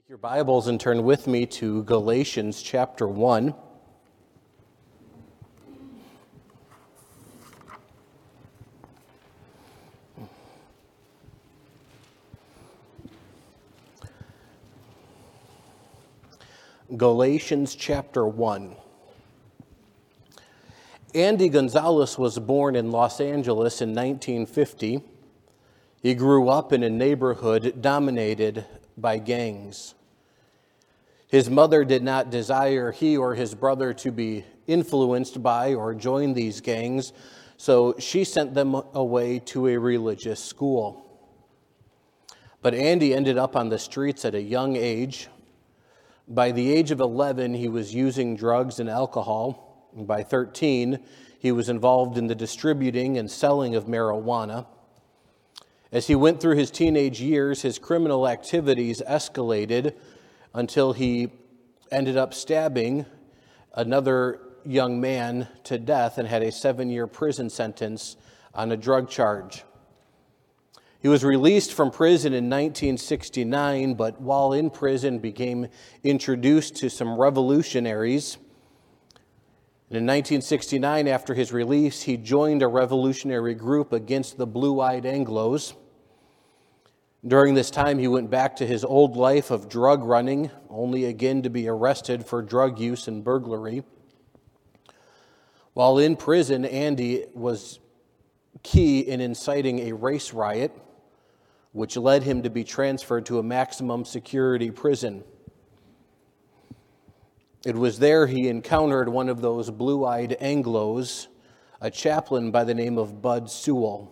Take your Bibles and turn with me to Galatians chapter 1. Galatians chapter 1. Andy Gonzalez was born in Los Angeles in 1950. He grew up in a neighborhood dominated by gangs. His mother did not desire he or his brother to be influenced by or join these gangs, so she sent them away to a religious school. But Andy ended up on the streets at a young age. By the age of 11, he was using drugs and alcohol. And by 13, he was involved in the distributing and selling of marijuana. As he went through his teenage years, his criminal activities escalated until he ended up stabbing another young man to death and had a 7-year prison sentence on a drug charge. He was released from prison in 1969, but while in prison became introduced to some revolutionaries. And in 1969, after his release, he joined a revolutionary group against the Blue-Eyed Anglos. During this time, he went back to his old life of drug running, only again to be arrested for drug use and burglary. While in prison, Andy was key in inciting a race riot, which led him to be transferred to a maximum security prison. It was there he encountered one of those blue-eyed Anglos, a chaplain by the name of Bud Sewell.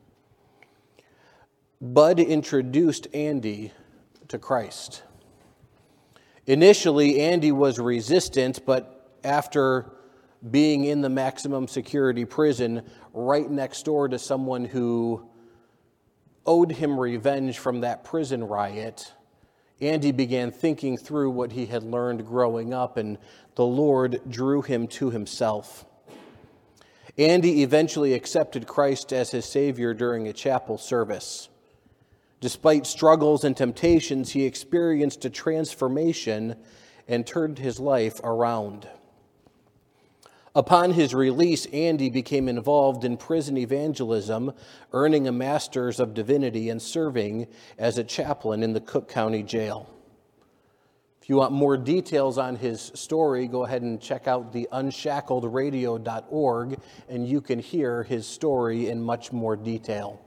Bud introduced Andy to Christ. Initially, Andy was resistant, but after being in the maximum security prison right next door to someone who owed him revenge from that prison riot, Andy began thinking through what he had learned growing up, and the Lord drew him to himself. Andy eventually accepted Christ as his Savior during a chapel service. Despite struggles and temptations, he experienced a transformation and turned his life around. Upon his release, Andy became involved in prison evangelism, earning a Master's of Divinity and serving as a chaplain in the Cook County Jail. If you want more details on his story, go ahead and check out the unshackledradio.org, and you can hear his story in much more detail.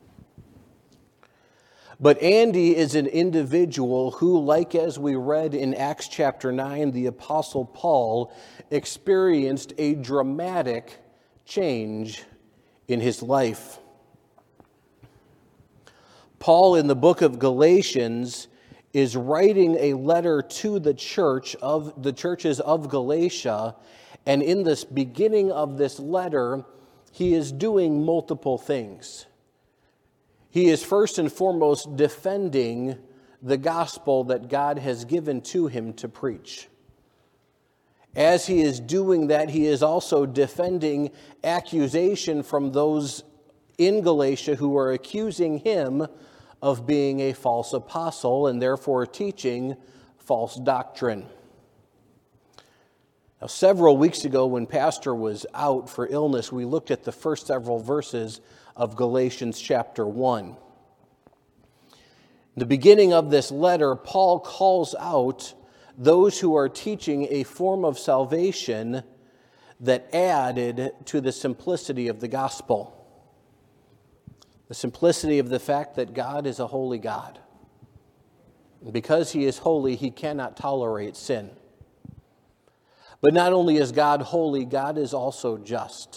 But Andy is an individual who, like as we read in Acts chapter 9, the Apostle Paul experienced a dramatic change in his life. Paul, in the book of Galatians, is writing a letter to the churches of Galatia, and in this beginning of this letter, he is doing multiple things. He is first and foremost defending the gospel that God has given to him to preach. As he is doing that, he is also defending accusation from those in Galatia who are accusing him of being a false apostle and therefore teaching false doctrine. Now, several weeks ago when Pastor was out for illness, we looked at the first several verses of Galatians chapter 1. In the beginning of this letter, Paul calls out those who are teaching a form of salvation that added to the simplicity of the gospel. The simplicity of the fact that God is a holy God. And because he is holy, he cannot tolerate sin. But not only is God holy, God is also just.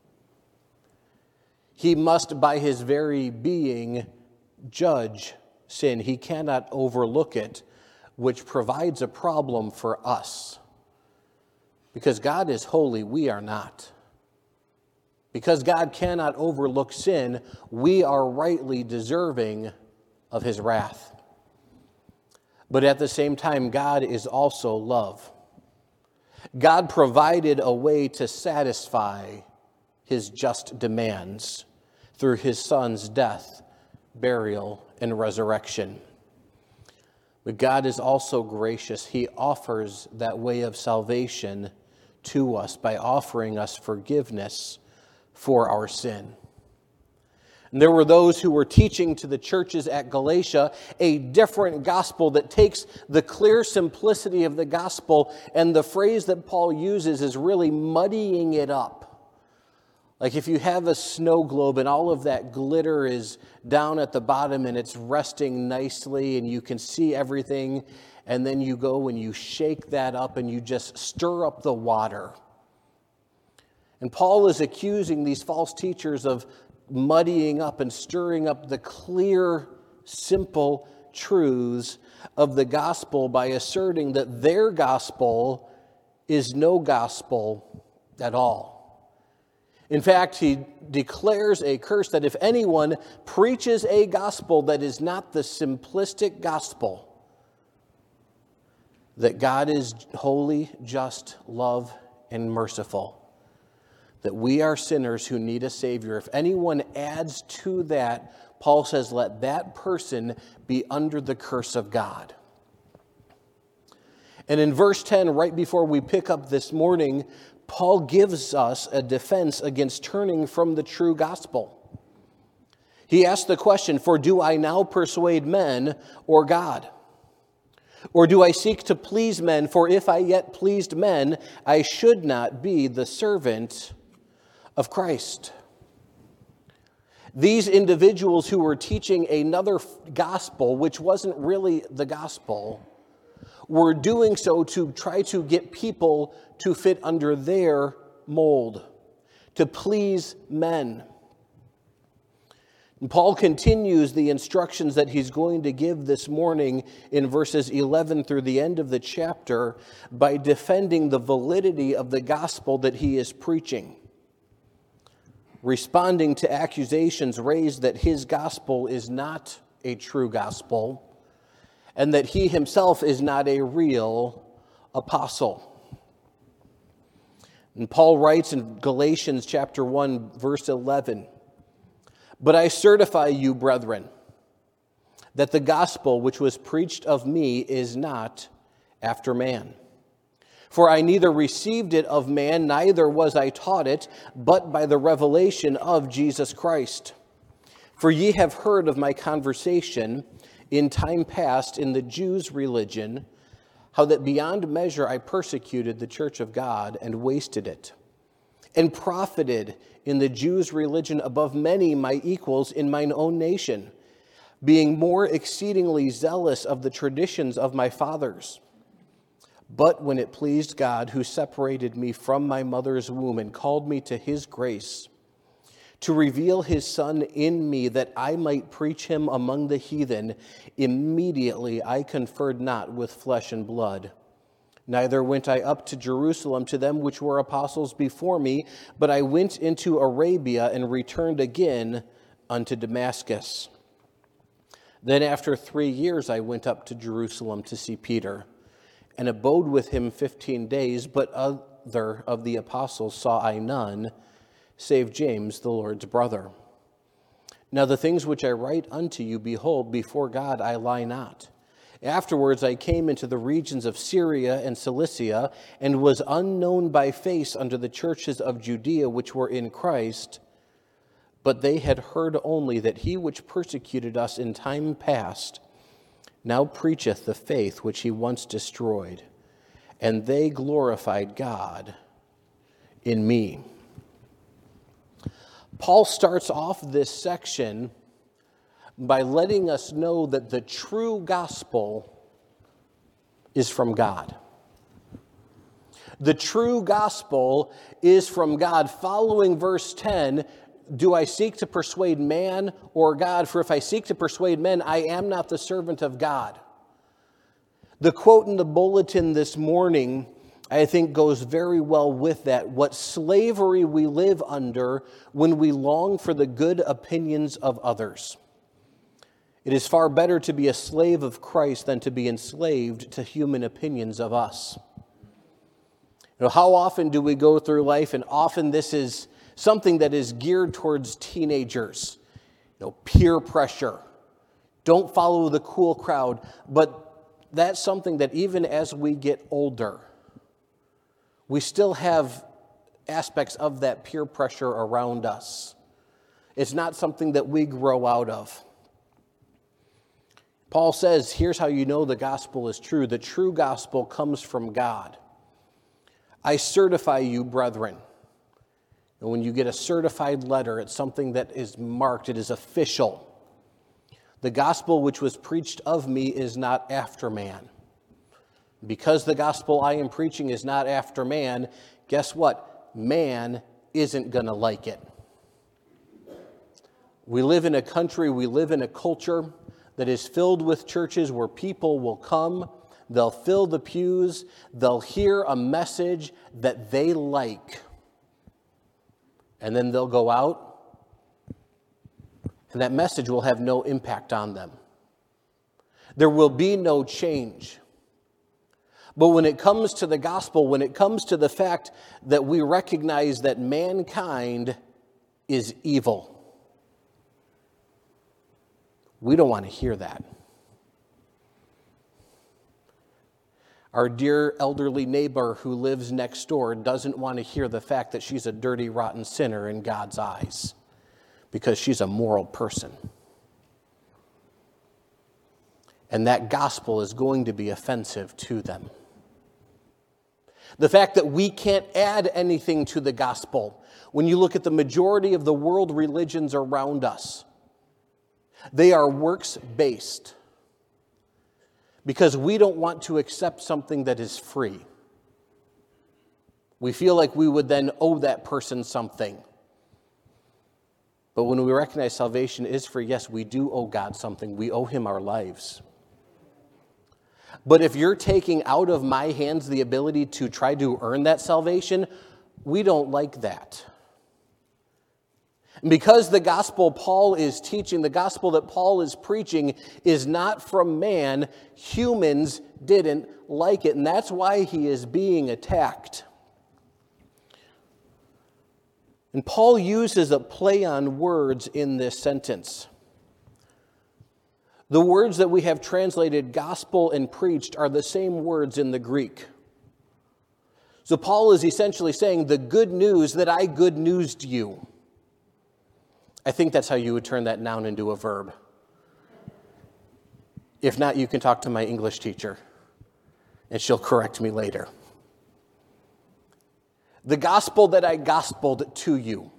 He must, by his very being, judge sin. He cannot overlook it, which provides a problem for us. Because God is holy, we are not. Because God cannot overlook sin, we are rightly deserving of his wrath. But at the same time, God is also love. God provided a way to satisfy his just demands through his Son's death, burial, and resurrection. But God is also gracious. He offers that way of salvation to us by offering us forgiveness for our sin. And there were those who were teaching to the churches at Galatia a different gospel that takes the clear simplicity of the gospel, and the phrase that Paul uses is really muddying it up. Like if you have a snow globe and all of that glitter is down at the bottom and it's resting nicely and you can see everything, and then you go and you shake that up and you just stir up the water. And Paul is accusing these false teachers of muddying up and stirring up the clear, simple truths of the gospel by asserting that their gospel is no gospel at all. In fact, he declares a curse that if anyone preaches a gospel that is not the simplistic gospel, that God is holy, just, love, and merciful, that we are sinners who need a Savior. If anyone adds to that, Paul says, let that person be under the curse of God. And in verse 10, right before we pick up this morning, Paul gives us a defense against turning from the true gospel. He asks the question, for do I now persuade men or God? Or do I seek to please men? For if I yet pleased men, I should not be the servant of Christ. These individuals who were teaching another gospel, which wasn't really the gospel, were doing so to try to get people to fit under their mold, to please men. And Paul continues the instructions that he's going to give this morning in verses 11 through the end of the chapter by defending the validity of the gospel that he is preaching, responding to accusations raised that his gospel is not a true gospel and that he himself is not a real apostle. And Paul writes in Galatians chapter 1, verse 11, but I certify you, brethren, that the gospel which was preached of me is not after man. For I neither received it of man, neither was I taught it, but by the revelation of Jesus Christ. For ye have heard of my conversation in time past in the Jews' religion, how that beyond measure I persecuted the church of God and wasted it, and profited in the Jews' religion above many my equals in mine own nation, being more exceedingly zealous of the traditions of my fathers. But when it pleased God, who separated me from my mother's womb and called me to his grace, to reveal his Son in me that I might preach him among the heathen, immediately I conferred not with flesh and blood. Neither went I up to Jerusalem to them which were apostles before me, but I went into Arabia and returned again unto Damascus. Then after 3 years I went up to Jerusalem to see Peter, and abode with him 15 days, but other of the apostles saw I none, save James, the Lord's brother. Now the things which I write unto you, behold, before God I lie not. Afterwards I came into the regions of Syria and Cilicia, and was unknown by face unto the churches of Judea which were in Christ, but they had heard only that he which persecuted us in time past now preacheth the faith which he once destroyed, and they glorified God in me. Paul starts off this section by letting us know that the true gospel is from God. The true gospel is from God. Following verse 10, do I seek to persuade man or God? For if I seek to persuade men, I am not the servant of God. The quote in the bulletin this morning, I think, goes very well with that. What slavery we live under when we long for the good opinions of others. It is far better to be a slave of Christ than to be enslaved to human opinions of us. You know, how often do we go through life, and often this is something that is geared towards teenagers. You know, peer pressure. Don't follow the cool crowd. But that's something that even as we get older, we still have aspects of that peer pressure around us. It's not something that we grow out of. Paul says, here's how you know the gospel is true. The true gospel comes from God. I certify you, brethren. And when you get a certified letter, it's something that is marked, it is official. The gospel which was preached of me is not after man. Because the gospel I am preaching is not after man, guess what? Man isn't going to like it. We live in a country, we live in a culture that is filled with churches where people will come, they'll fill the pews, they'll hear a message that they like, and then they'll go out, and that message will have no impact on them. There will be no change. But when it comes to the gospel, when it comes to the fact that we recognize that mankind is evil, we don't want to hear that. Our dear elderly neighbor who lives next door doesn't want to hear the fact that she's a dirty, rotten sinner in God's eyes because she's a moral person. And that gospel is going to be offensive to them. The fact that we can't add anything to the gospel, when you look at the majority of the world religions around us, they are works-based because we don't want to accept something that is free. We feel like we would then owe that person something. But when we recognize salvation is free, yes, we do owe God something. We owe him our lives. But if you're taking out of my hands the ability to try to earn that salvation, we don't like that. Because the gospel Paul is teaching, the gospel that Paul is preaching is not from man, humans didn't like it, and that's why he is being attacked. And Paul uses a play on words in this sentence. The words that we have translated gospel and preached are the same words in the Greek. So Paul is essentially saying the good news that I good newsed you. I think that's how you would turn that noun into a verb. If not, you can talk to my English teacher, and she'll correct me later. The gospel that I gospeled to you.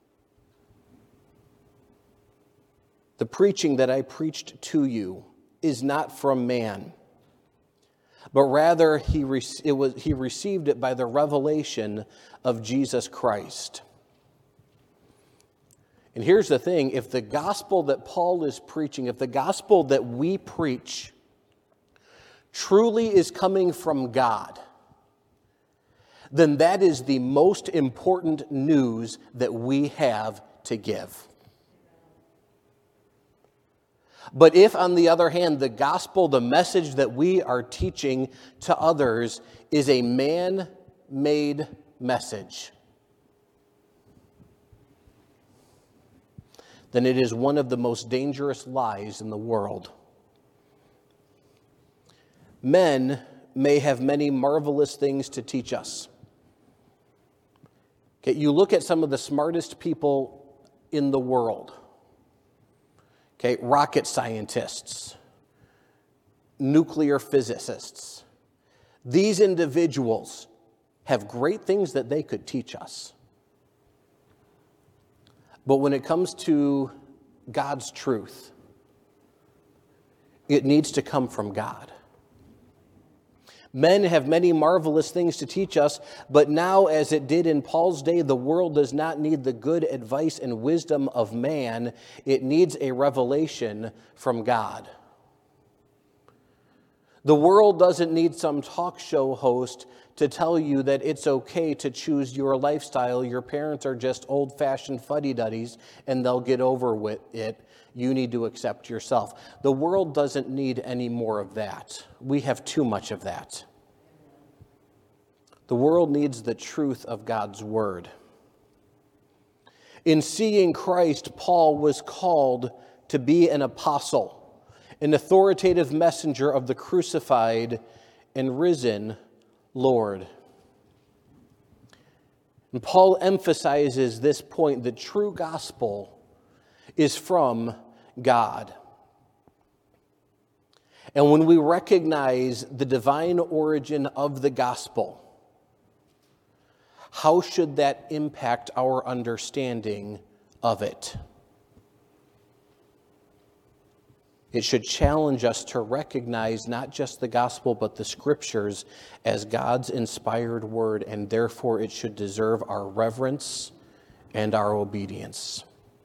The preaching that I preached to you is not from man, but rather he received it by the revelation of Jesus Christ. And here's the thing, if the gospel that Paul is preaching, if the gospel that we preach truly is coming from God, then that is the most important news that we have to give. But if, on the other hand, the gospel, the message that we are teaching to others is a man-made message, then it is one of the most dangerous lies in the world. Men may have many marvelous things to teach us. Okay, you look at some of the smartest people in the world. Okay, rocket scientists, nuclear physicists. These individuals have great things that they could teach us. But when it comes to God's truth, it needs to come from God. Men have many marvelous things to teach us, but now, as it did in Paul's day, the world does not need the good advice and wisdom of man. It needs a revelation from God. The world doesn't need some talk show host to tell you that it's okay to choose your lifestyle. Your parents are just old-fashioned fuddy-duddies, and they'll get over with it. You need to accept yourself. The world doesn't need any more of that. We have too much of that. The world needs the truth of God's word. In seeing Christ, Paul was called to be an apostle. an authoritative messenger of the crucified and risen Lord. And Paul emphasizes this point: the true gospel is from God. And when we recognize the divine origin of the gospel, how should that impact our understanding of it? It should challenge us to recognize not just the gospel, but the scriptures as God's inspired word, and therefore it should deserve our reverence and our obedience.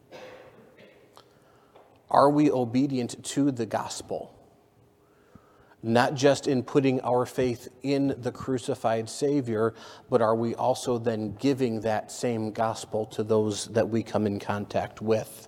Are we obedient to the gospel? Not just in putting our faith in the crucified Savior, but are we also then giving that same gospel to those that we come in contact with?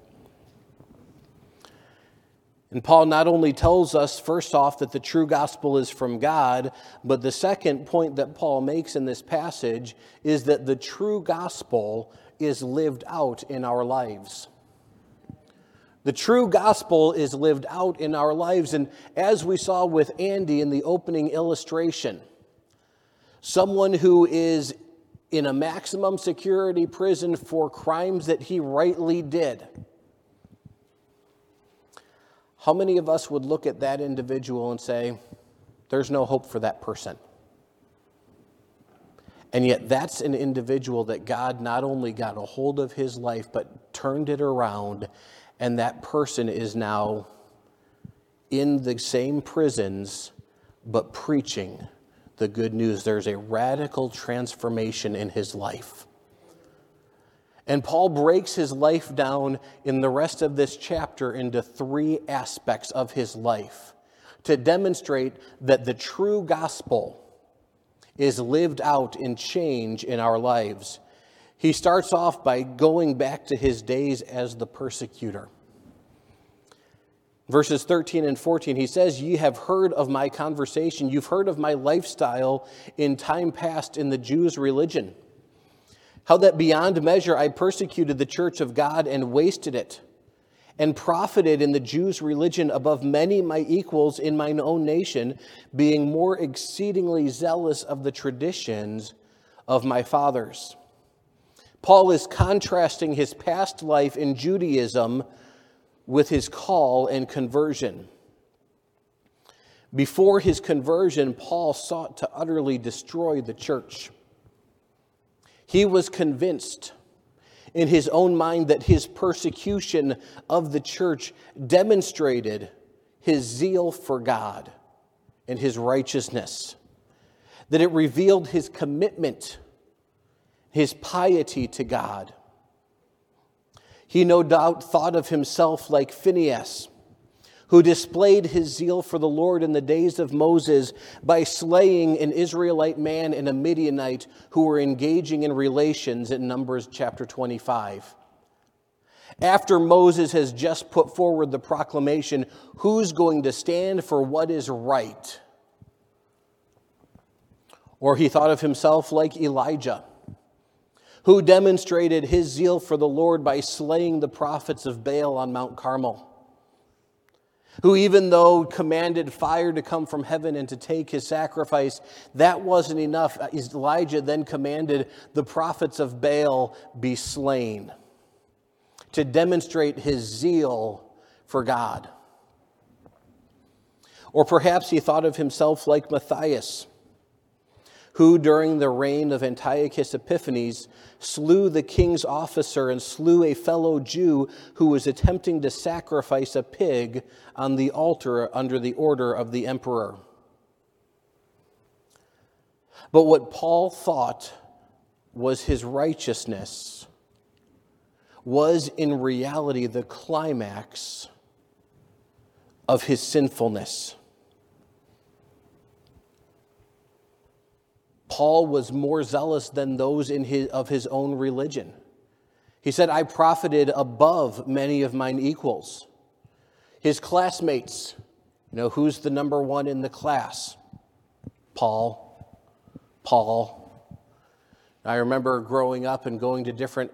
And Paul not only tells us, first off, that the true gospel is from God, but the second point that Paul makes in this passage is that the true gospel is lived out in our lives. The true gospel is lived out in our lives, and as we saw with Andy in the opening illustration, someone who is in a maximum security prison for crimes that he rightly did. How many of us would look at that individual and say, there's no hope for that person? And yet that's an individual that God not only got a hold of his life, but turned it around, and that person is now in the same prisons, but preaching the good news. There's a radical transformation in his life. And Paul breaks his life down in the rest of this chapter into three aspects of his life to demonstrate that the true gospel is lived out in change in our lives. He starts off by going back to his days as the persecutor. Verses 13 and 14, he says, "Ye have heard of my conversation. You've heard of my lifestyle in time past in the Jews' religion. How that beyond measure I persecuted the church of God and wasted it, and profited in the Jews' religion above many my equals in mine own nation, being more exceedingly zealous of the traditions of my fathers." Paul is contrasting his past life in Judaism with his call and conversion. Before his conversion, Paul sought to utterly destroy the church. He was convinced in his own mind that his persecution of the church demonstrated his zeal for God and his righteousness, that it revealed his commitment, his piety to God. He no doubt thought of himself like Phinehas, who displayed his zeal for the Lord in the days of Moses by slaying an Israelite man and a Midianite who were engaging in relations in Numbers chapter 25. After Moses has just put forward the proclamation, who's going to stand for what is right? Or he thought of himself like Elijah, who demonstrated his zeal for the Lord by slaying the prophets of Baal on Mount Carmel, who even though commanded fire to come from heaven and to take his sacrifice, that wasn't enough. Elijah then commanded the prophets of Baal be slain to demonstrate his zeal for God. Or perhaps he thought of himself like Matthias, who during the reign of Antiochus Epiphanes slew the king's officer and slew a fellow Jew who was attempting to sacrifice a pig on the altar under the order of the emperor. But what Paul thought was his righteousness was in reality the climax of his sinfulness. Paul was more zealous than those of his own religion. He said, "I profited above many of mine equals." His classmates, who's the number one in the class? Paul. I remember growing up and going to different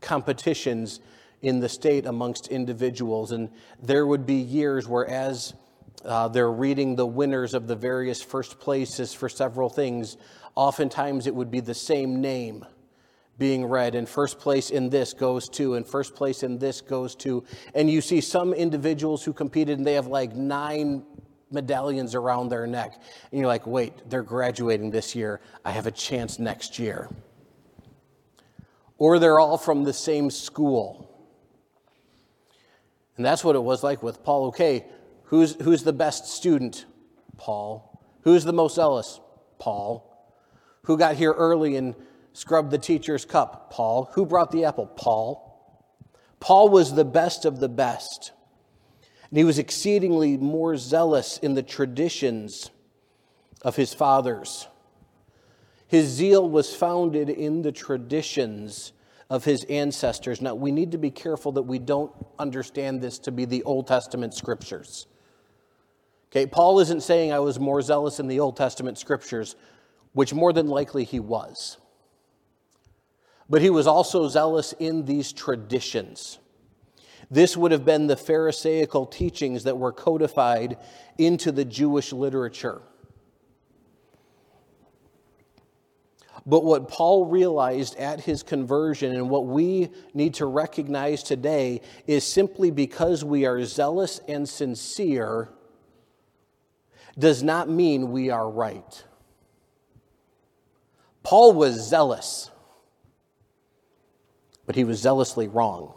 competitions in the state amongst individuals, and there would be years where as they're reading the winners of the various first places for several things. Oftentimes it would be the same name being read, and first place in this goes to, and first place in this goes to. And you see some individuals who competed and they have like 9 medallions around their neck. And you're like, wait, they're graduating this year. I have a chance next year. Or they're all from the same school. And that's what it was like with Paul. Okay, who's the best student? Paul. Who's the most zealous? Paul. Who got here early and scrubbed the teacher's cup? Paul. Who brought the apple? Paul. Paul was the best of the best. And he was exceedingly more zealous in the traditions of his fathers. His zeal was founded in the traditions of his ancestors. Now, we need to be careful that we don't understand this to be the Old Testament scriptures. Okay, Paul isn't saying I was more zealous in the Old Testament scriptures, which more than likely he was. But he was also zealous in these traditions. This would have been the Pharisaical teachings that were codified into the Jewish literature. But what Paul realized at his conversion, and what we need to recognize today, is simply because we are zealous and sincere does not mean we are right. Paul was zealous, but he was zealously wrong.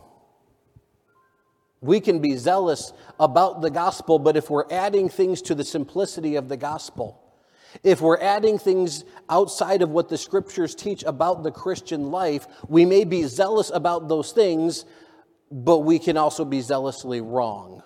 We can be zealous about the gospel, but if we're adding things to the simplicity of the gospel, if we're adding things outside of what the scriptures teach about the Christian life, we may be zealous about those things, but we can also be zealously wrong.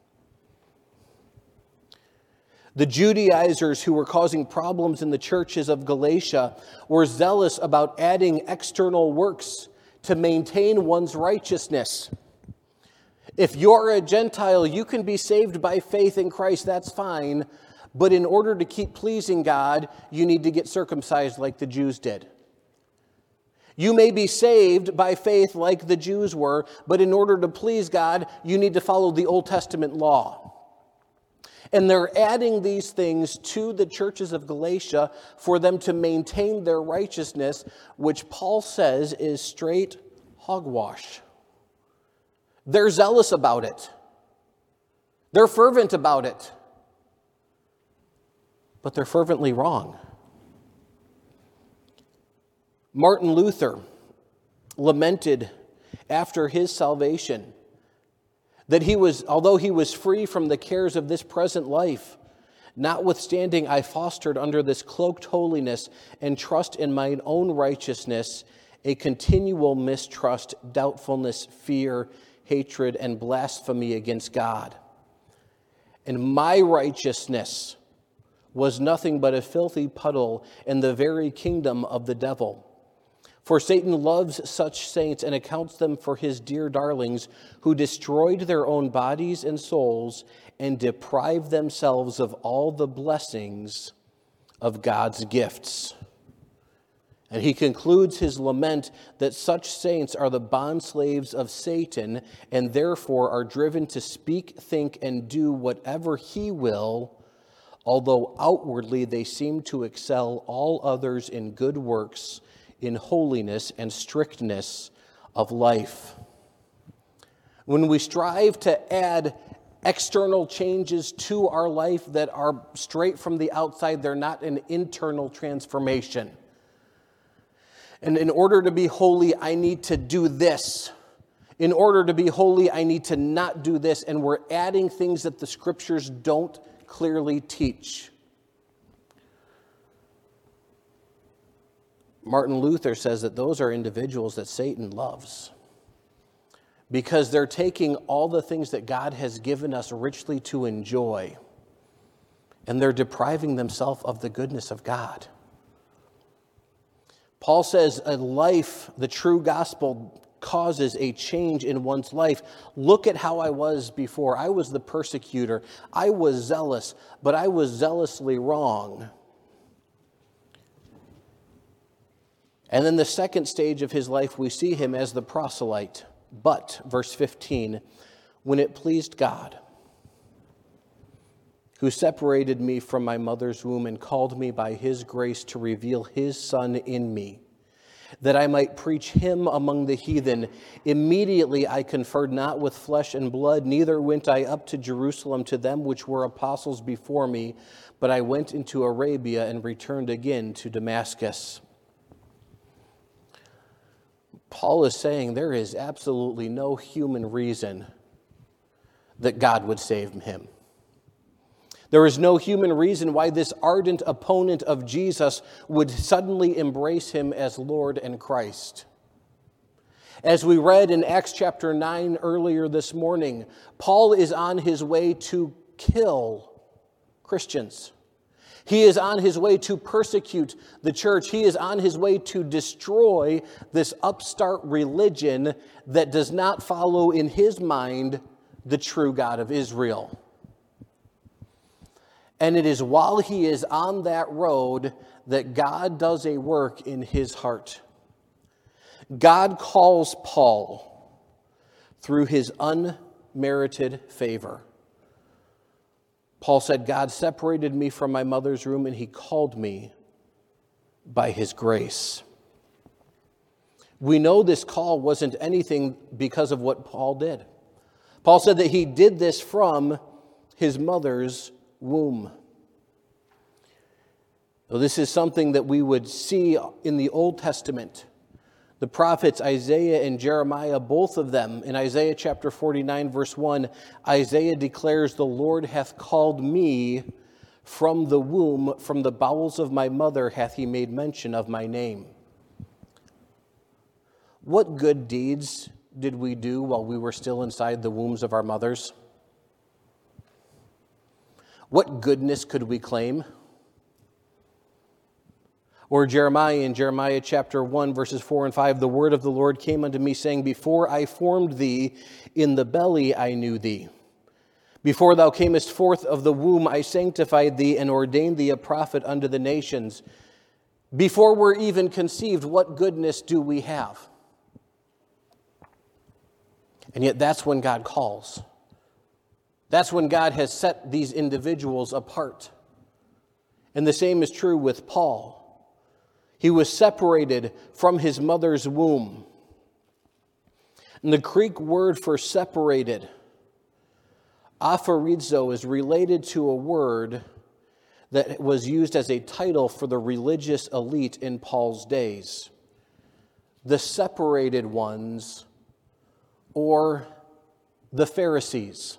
The Judaizers who were causing problems in the churches of Galatia were zealous about adding external works to maintain one's righteousness. If you're a Gentile, you can be saved by faith in Christ, that's fine. But in order to keep pleasing God, you need to get circumcised like the Jews did. You may be saved by faith like the Jews were, but in order to please God, you need to follow the Old Testament law. And they're adding these things to the churches of Galatia for them to maintain their righteousness, which Paul says is straight hogwash. They're zealous about it. They're fervent about it. But they're fervently wrong. Martin Luther lamented after his salvation that although he was free from the cares of this present life, notwithstanding I fostered under this cloaked holiness and trust in mine own righteousness, a continual mistrust, doubtfulness, fear, hatred, and blasphemy against God. And my righteousness was nothing but a filthy puddle in the very kingdom of the devil. For Satan loves such saints and accounts them for his dear darlings, who destroyed their own bodies and souls and deprived themselves of all the blessings of God's gifts. And he concludes his lament that such saints are the bondslaves of Satan and therefore are driven to speak, think, and do whatever he will, although outwardly they seem to excel all others in good works, in holiness and strictness of life. When we strive to add external changes to our life that are straight from the outside, they're not an internal transformation. And in order to be holy, I need to do this. In order to be holy, I need to not do this. And we're adding things that the scriptures don't clearly teach. Martin Luther says that those are individuals that Satan loves because they're taking all the things that God has given us richly to enjoy, and they're depriving themselves of the goodness of God. Paul says a life, the true gospel, causes a change in one's life. Look at how I was before. I was the persecutor. I was zealous, but I was zealously wrong. And then the second stage of his life, we see him as the proselyte. But, verse 15, when it pleased God. who separated me from my mother's womb and called me by his grace to reveal his Son in me, that I might preach him among the heathen. Immediately I conferred not with flesh and blood, neither went I up to Jerusalem to them which were apostles before me, but I went into Arabia and returned again to Damascus. Paul is saying there is absolutely no human reason that God would save him. There is no human reason why this ardent opponent of Jesus would suddenly embrace him as Lord and Christ. As we read in Acts chapter 9 earlier this morning, Paul is on his way to kill Christians. He is on his way to persecute the church. He is on his way to destroy this upstart religion that does not follow in his mind the true God of Israel. And it is while he is on that road that God does a work in his heart. God calls Paul through his unmerited favor. Paul said, God separated me from my mother's womb and he called me by his grace. We know this call wasn't anything because of what Paul did. Paul said that he did this from his mother's womb. Now, this is something that we would see in the Old Testament. The prophets Isaiah and Jeremiah, both of them, in Isaiah chapter 49, verse 1, Isaiah declares, the Lord hath called me from the womb, from the bowels of my mother hath he made mention of my name. What good deeds did we do while we were still inside the wombs of our mothers? What goodness could we claim? Or Jeremiah, in Jeremiah chapter 1, verses 4 and 5, the word of the Lord came unto me, saying, before I formed thee in the belly I knew thee. Before thou camest forth of the womb I sanctified thee and ordained thee a prophet unto the nations. Before we're even conceived, what goodness do we have? And yet that's when God calls. That's when God has set these individuals apart. And the same is true with Paul. He was separated from his mother's womb. And the Greek word for separated, aphorizo, is related to a word that was used as a title for the religious elite in Paul's days. The separated ones, or the Pharisees.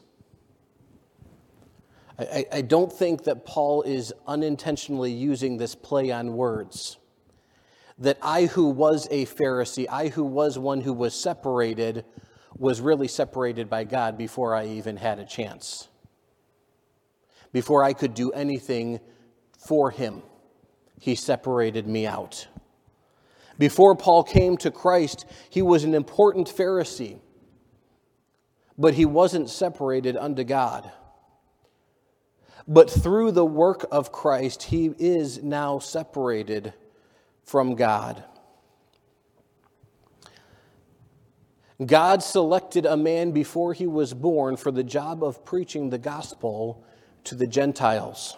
I don't think that Paul is unintentionally using this play on words. That I who was a Pharisee, I who was one who was separated, was really separated by God before I even had a chance. Before I could do anything for him, he separated me out. Before Paul came to Christ, he was an important Pharisee, but he wasn't separated unto God. But through the work of Christ, he is now separated from God. God selected a man before he was born for the job of preaching the gospel to the Gentiles.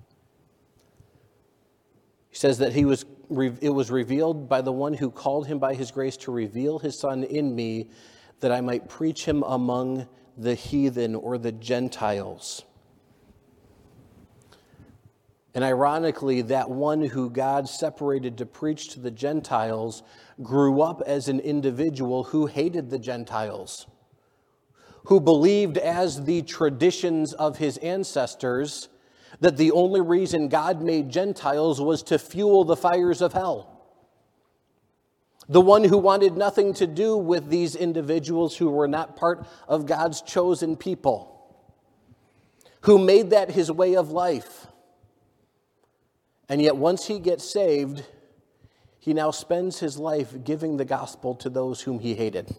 He says that it was revealed by the one who called him by his grace to reveal his Son in me, that I might preach him among the heathen, or the Gentiles. And ironically, that one who God separated to preach to the Gentiles grew up as an individual who hated the Gentiles, who believed, as the traditions of his ancestors, that the only reason God made Gentiles was to fuel the fires of hell. The one who wanted nothing to do with these individuals who were not part of God's chosen people, who made that his way of life. And yet once he gets saved, he now spends his life giving the gospel to those whom he hated.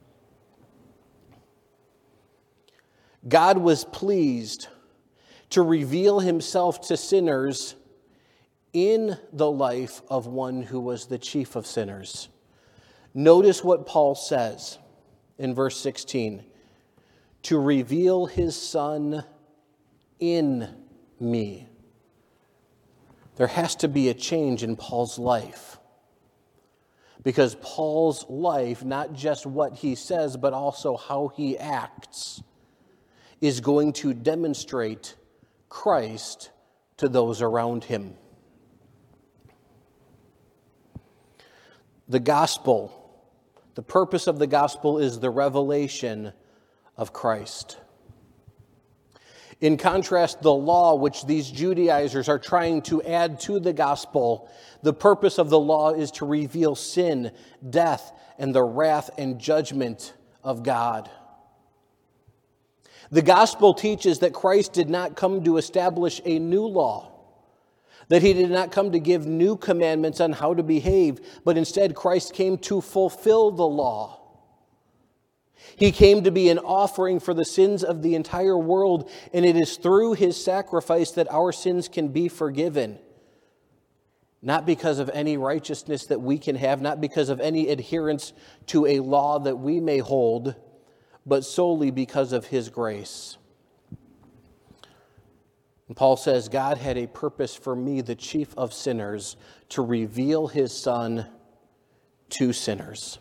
God was pleased to reveal himself to sinners in the life of one who was the chief of sinners. Notice what Paul says in verse 16. To reveal his Son in me. There has to be a change in Paul's life. Because Paul's life, not just what he says, but also how he acts, is going to demonstrate Christ to those around him. The gospel, the purpose of the gospel is the revelation of Christ. In contrast, the law, which these Judaizers are trying to add to the gospel, the purpose of the law is to reveal sin, death, and the wrath and judgment of God. The gospel teaches that Christ did not come to establish a new law, that he did not come to give new commandments on how to behave, but instead Christ came to fulfill the law. He came to be an offering for the sins of the entire world, and it is through his sacrifice that our sins can be forgiven. Not because of any righteousness that we can have, not because of any adherence to a law that we may hold, but solely because of his grace. And Paul says, God had a purpose for me, the chief of sinners, to reveal his Son to sinners.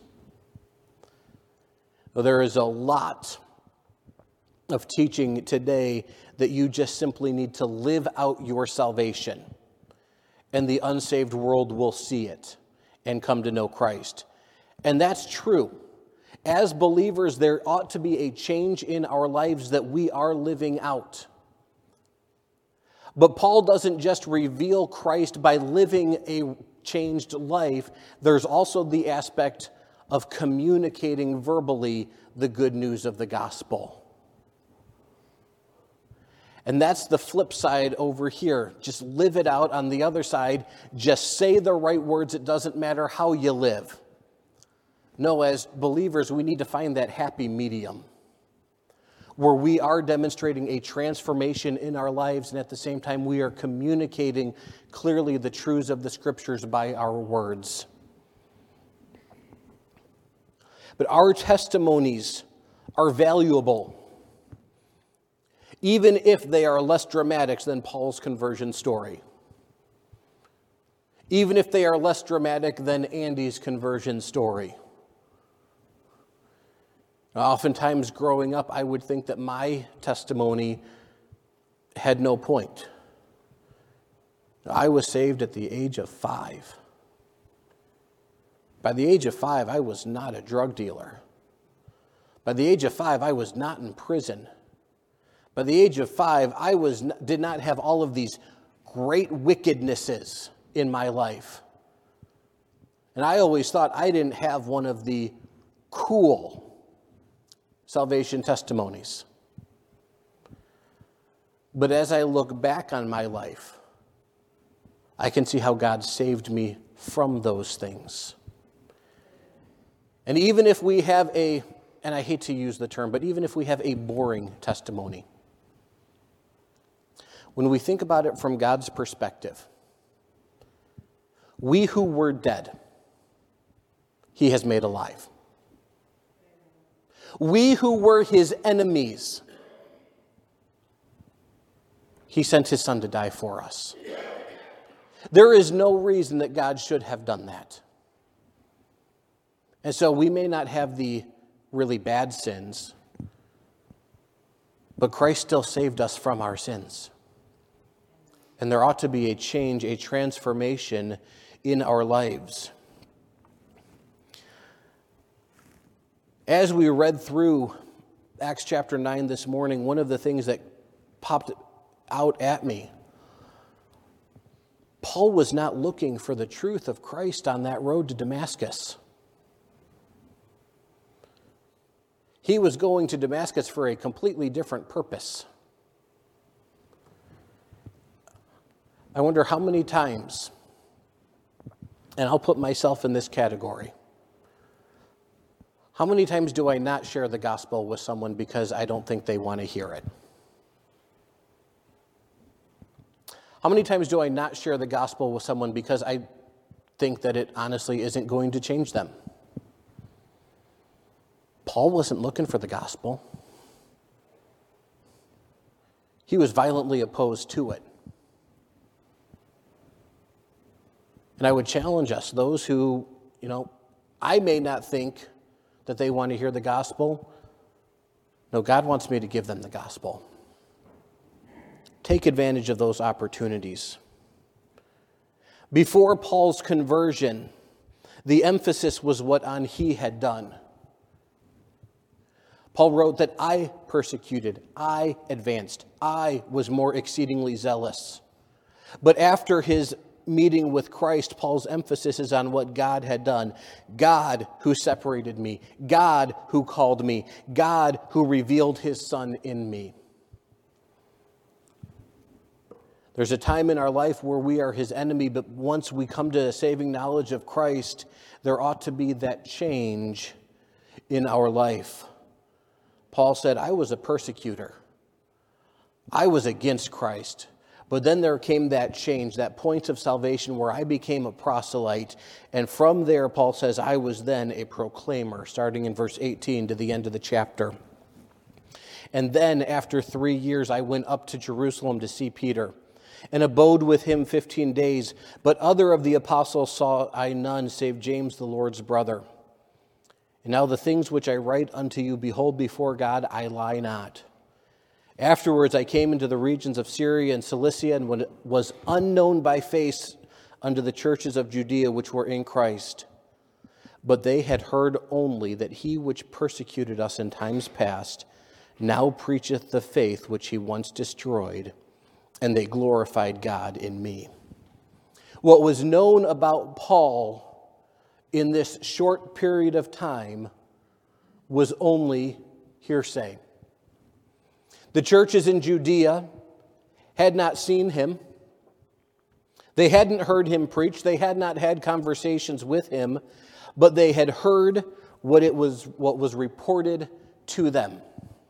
Well, there is a lot of teaching today that you just simply need to live out your salvation, and the unsaved world will see it and come to know Christ. And that's true. As believers, there ought to be a change in our lives that we are living out. But Paul doesn't just reveal Christ by living a changed life. There's also the aspect of communicating verbally the good news of the gospel. And that's the flip side over here. Just live it out. On the other side, just say the right words. It doesn't matter how you live. No, as believers, we need to find that happy medium where we are demonstrating a transformation in our lives, and at the same time we are communicating clearly the truths of the Scriptures by our words. But our testimonies are valuable, even if they are less dramatic than Paul's conversion story. Even if they are less dramatic than Andy's conversion story. Oftentimes growing up, I would think that my testimony had no point. I was saved at the age of 5. By the age of 5, I was not a drug dealer. By the age of 5, I was not in prison. By the age of 5, I did not have all of these great wickednesses in my life. And I always thought I didn't have one of the cool salvation testimonies. But as I look back on my life, I can see how God saved me from those things. And even if we have and I hate to use the term, but even if we have a boring testimony, when we think about it from God's perspective, we who were dead, he has made alive. We who were his enemies, he sent his Son to die for us. There is no reason that God should have done that. And so we may not have the really bad sins, but Christ still saved us from our sins. And there ought to be a change, a transformation in our lives. As we read through Acts chapter 9 this morning, one of the things that popped out at me, Paul was not looking for the truth of Christ on that road to Damascus. He was going to Damascus for a completely different purpose. I wonder how many times, and I'll put myself in this category, how many times do I not share the gospel with someone because I don't think they want to hear it? How many times do I not share the gospel with someone because I think that it honestly isn't going to change them? Paul wasn't looking for the gospel. He was violently opposed to it. And I would challenge us, those who, I may not think that they want to hear the gospel. No, God wants me to give them the gospel. Take advantage of those opportunities. Before Paul's conversion, the emphasis was what on he had done. Paul wrote that I persecuted, I advanced, I was more exceedingly zealous. But after his meeting with Christ, Paul's emphasis is on what God had done. God who separated me, God who called me, God who revealed his Son in me. There's a time in our life where we are his enemy, but once we come to a saving knowledge of Christ, there ought to be that change in our life. Paul said, I was a persecutor. I was against Christ. But then there came that change, that point of salvation where I became a proselyte. And from there, Paul says, I was then a proclaimer, starting in verse 18 to the end of the chapter. And then after 3 years, I went up to Jerusalem to see Peter and abode with him 15 days. But other of the apostles saw I none, save James, the Lord's brother. And now the things which I write unto you, behold, before God, I lie not. Afterwards I came into the regions of Syria and Cilicia, and was unknown by face unto the churches of Judea which were in Christ. But they had heard only that he which persecuted us in times past now preacheth the faith which he once destroyed, and they glorified God in me. What was known about Paul in this short period of time was only hearsay. The churches in Judea had not seen him. They hadn't heard him preach. They had not had conversations with him, but they had heard what was reported to them.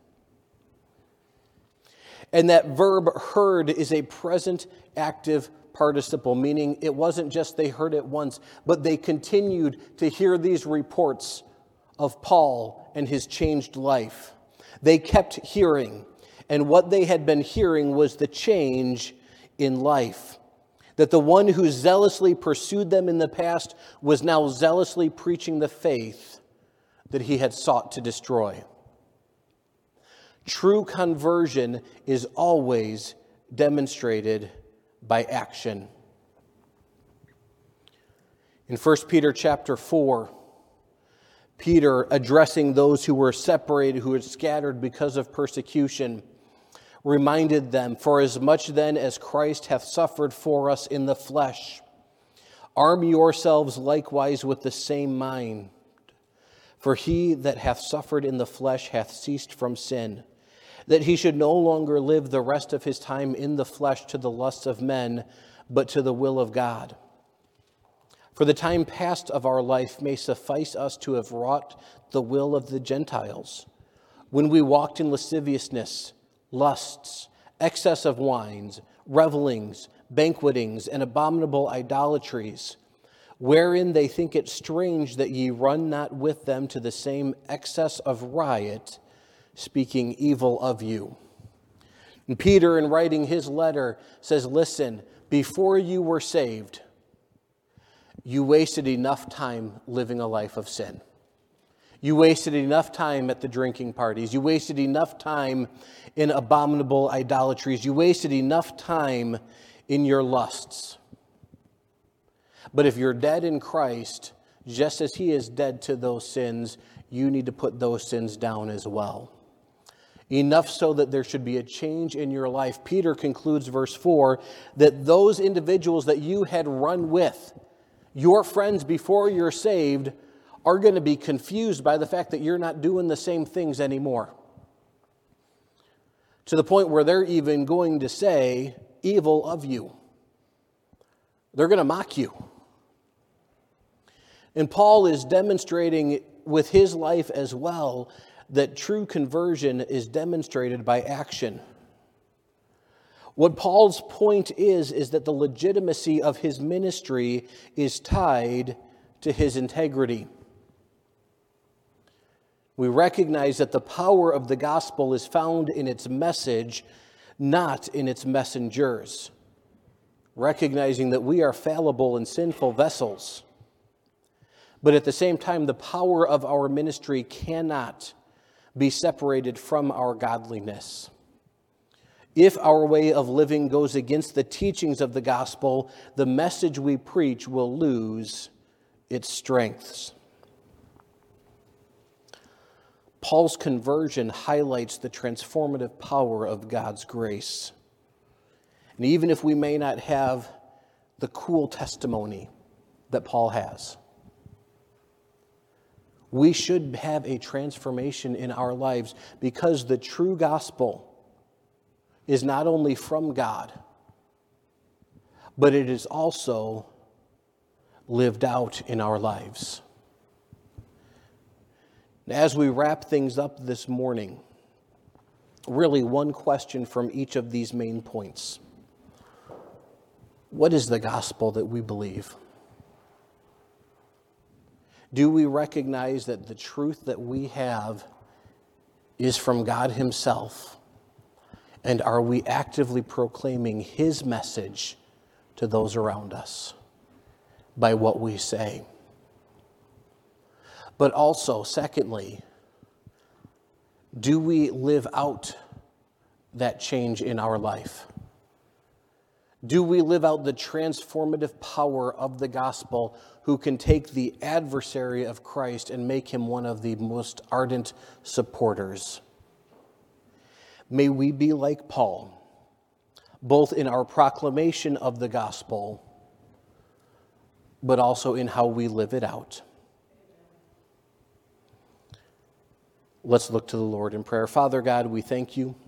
And that verb heard is a present active participle, meaning it wasn't just they heard it once, but they continued to hear these reports of Paul and his changed life. They kept hearing, and what they had been hearing was the change in life. That the one who zealously pursued them in the past was now zealously preaching the faith that he had sought to destroy. True conversion is always demonstrated by action. In 1 Peter chapter 4, Peter, addressing those who were separated, who had scattered because of persecution, reminded them, for as much then as Christ hath suffered for us in the flesh, arm yourselves likewise with the same mind. For he that hath suffered in the flesh hath ceased from sin, that he should no longer live the rest of his time in the flesh to the lusts of men, but to the will of God. For the time past of our life may suffice us to have wrought the will of the Gentiles, when we walked in lasciviousness, lusts, excess of wines, revelings, banquetings, and abominable idolatries, wherein they think it strange that ye run not with them to the same excess of riot, speaking evil of you. And Peter, in writing his letter, says, listen, before you were saved, you wasted enough time living a life of sin. You wasted enough time at the drinking parties. You wasted enough time in abominable idolatries. You wasted enough time in your lusts. But if you're dead in Christ, just as he is dead to those sins, you need to put those sins down as well. Enough so that there should be a change in your life. Peter concludes verse 4 that those individuals that you had run with, your friends before you're saved, are going to be confused by the fact that you're not doing the same things anymore. To the point where they're even going to say evil of you. They're going to mock you. And Paul is demonstrating with his life as well that true conversion is demonstrated by action. What Paul's point is that the legitimacy of his ministry is tied to his integrity. We recognize that the power of the gospel is found in its message, not in its messengers. recognizing that we are fallible and sinful vessels. But at the same time, the power of our ministry cannot be separated from our godliness. If our way of living goes against the teachings of the gospel, the message we preach will lose its strengths. Paul's conversion highlights the transformative power of God's grace. And even if we may not have the cool testimony that Paul has, we should have a transformation in our lives because the true gospel is not only from God, but it is also lived out in our lives. As we wrap things up this morning, really one question from each of these main points. What is the gospel that we believe? Do we recognize that the truth that we have is from God Himself? And are we actively proclaiming His message to those around us by what we say? But also, secondly, do we live out that change in our life? Do we live out the transformative power of the gospel, who can take the adversary of Christ and make him one of the most ardent supporters? May we be like Paul, both in our proclamation of the gospel, but also in how we live it out. Let's look to the Lord in prayer. Father God, we thank you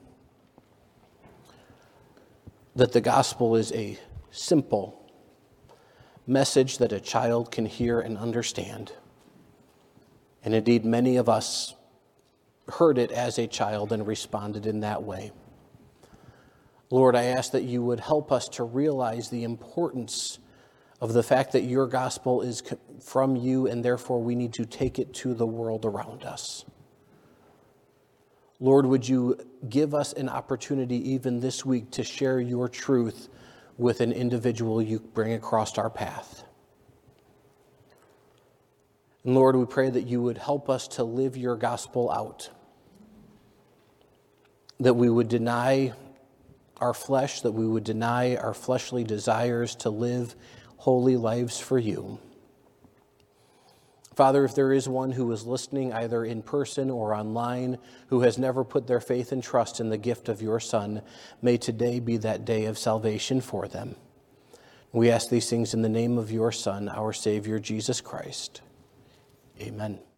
that the gospel is a simple message that a child can hear and understand. And indeed, many of us heard it as a child and responded in that way. Lord, I ask that you would help us to realize the importance of the fact that your gospel is from you, and therefore we need to take it to the world around us. Lord, would you give us an opportunity even this week to share your truth with an individual you bring across our path. And Lord, we pray that you would help us to live your gospel out, that we would deny our flesh, that we would deny our fleshly desires to live holy lives for you. Father, if there is one who is listening either in person or online who has never put their faith and trust in the gift of your Son, may today be that day of salvation for them. We ask these things in the name of your Son, our Savior, Jesus Christ. Amen.